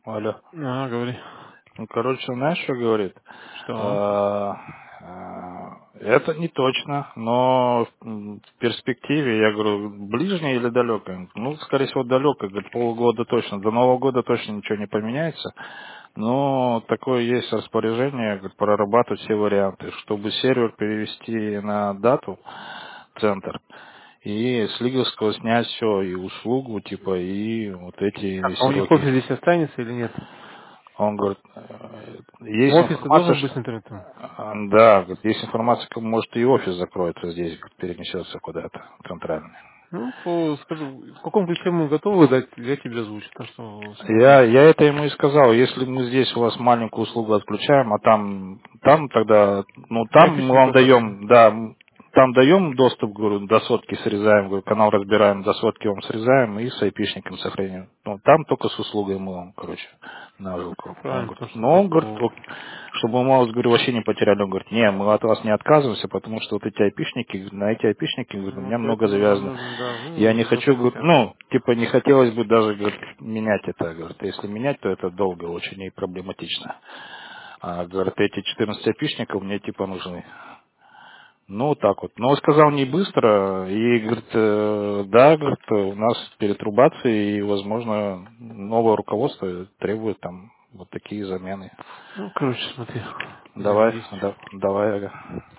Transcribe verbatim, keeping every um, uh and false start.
Алло. А, говори. Ну, короче, знаешь, что говорит? Что? А, а, Это не точно, но м, в перспективе, я говорю, ближнее или далекое? Ну, скорее всего, далекое, говорит, полгода точно. До Нового года точно ничего не поменяется. Но такое есть распоряжение, говорит, прорабатывать все варианты, чтобы сервер перевести на дату, центр, и с лиговского снять все, и услугу, типа, и вот эти Так, а у них серваки. офис здесь останется или нет? Он говорит, э, У есть офиса информация, должен быть что... интернет там? а, Да, говорит, есть информация, как может и офис закроется здесь, говорит, перенесется куда-то центральный. Ну, то скажу, в каком ключе мы готовы дать, я тебе озвучу, так что все Я, нормально. я это ему и сказал, если мы здесь у вас маленькую услугу отключаем, а там, там тогда, ну там мы Кирпичный вам топор, да. даем, да, м, там даем доступ, говорю, до сотки срезаем, говорю, канал разбираем, до сотки вам срезаем и с айпишником сохраним. Ну там только с услугой мы вам, короче, на жилку. Ну, Он правильно, говорит, потому что ну он говорит, толку... ок, чтобы мы вас, говорю, вообще не потеряли, он говорит, не, мы от вас не отказываемся, потому что вот эти айпишники, на эти айпишники, говорит, у Ну, меня много поэтому нам завязано. нужно, да, Я не ну, хочу, закрыть говорю, это. ну, типа не хотелось бы даже, говорит, менять это, говорит, если менять, то это долго очень и проблематично. А, говорит, эти четырнадцать опишников мне типа нужны. Ну, вот так вот. Но он сказал не быстро, и говорит, э, да, говорит, у нас перетрубации, и, возможно, новое руководство требует там вот такие замены. Ну, короче, смотри, Давай, взаимодействие. да, давай, ага.